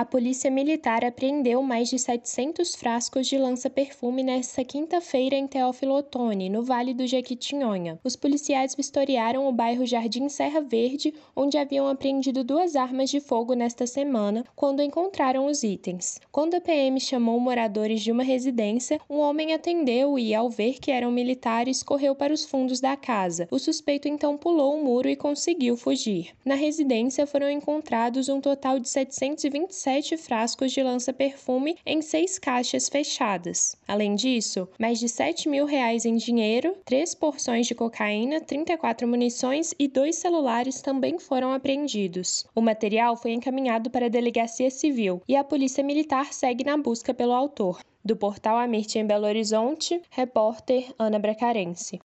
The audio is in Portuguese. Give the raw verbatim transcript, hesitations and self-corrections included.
A Polícia Militar apreendeu mais de setecentos frascos de lança-perfume nesta quinta-feira em Teófilo Otoni, no Vale do Jequitinhonha. Os policiais vistoriaram o bairro Jardim Serra Verde, onde haviam apreendido duas armas de fogo nesta semana, quando encontraram os itens. Quando a P M chamou moradores de uma residência, um homem atendeu e, ao ver que eram militares, correu para os fundos da casa. O suspeito então pulou o muro e conseguiu fugir. Na residência foram encontrados um total de setecentos e vinte e sete frascos de lança-perfume em seis caixas fechadas. Além disso, mais de sete mil reais em dinheiro, três porções de cocaína, trinta e quatro munições e dois celulares também foram apreendidos. O material foi encaminhado para a Delegacia Civil e a Polícia Militar segue na busca pelo autor. Do portal Amirti em Belo Horizonte, repórter Ana Bracarense.